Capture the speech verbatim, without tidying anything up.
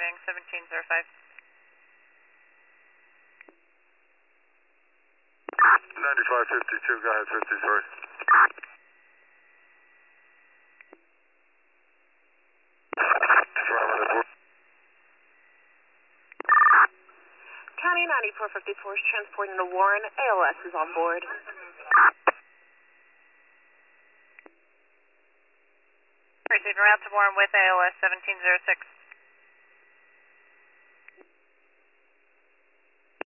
Mustang seventeen zero five. ninety-five fifty-two, go ahead, fifty-three. County ninety-four fifty-four is transporting to Warren. A L S is on board. Receiving route to Warren with A L S seventeen zero six.